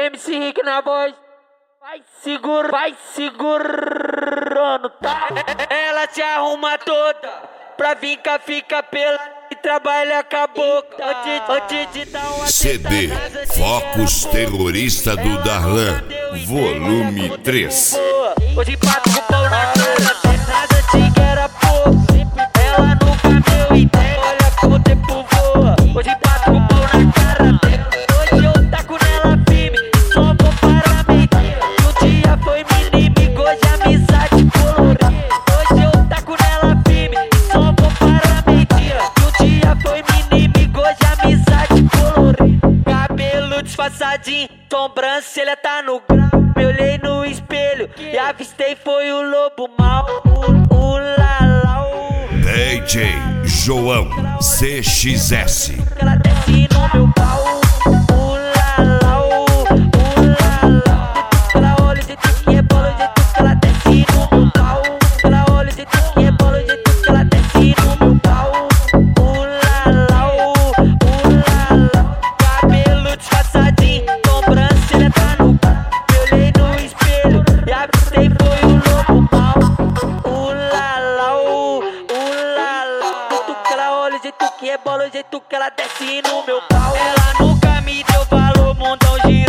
MC Rick na voz. Vai segurando, tá? Ela se arruma toda pra vir cá, fica pela e trabalha com a boca. Antes de dar uma CD Focus Terrorista do Darlan, volume 3. Hoje bato com o pau na cara, nada antiga era pouco. Ela nunca deu ideia, olha como o tempo voa. Hoje bato com o pau na cara dela, hoje eu taco nela firme, só vou para a mentira. Um dia foi minha inimiga, hoje amizade colorida. Hoje eu taco nela firme, só vou para a mentira. Um dia foi minha inimiga, hoje amizade colorida. Cabelo disfarçadinho, sobrancelha tá no grau. Me olhei no espelho e avistei foi o lobo mau. DJ João CXS. Ela desce no meu pau. Ela olha o jeito que rebola, o jeito que ela desce no meu pau. Ela olha o jeito que rebola, o jeito que ela desce no meu pau. Cabelo disfarçadinho, sobrancelha tá no pau. Me olhei no espelho e avistei foi o lobo mau. Ela olha o jeito que rebola, o jeito que ela desce no meu pau. Ela nunca me deu valor, mundão girando.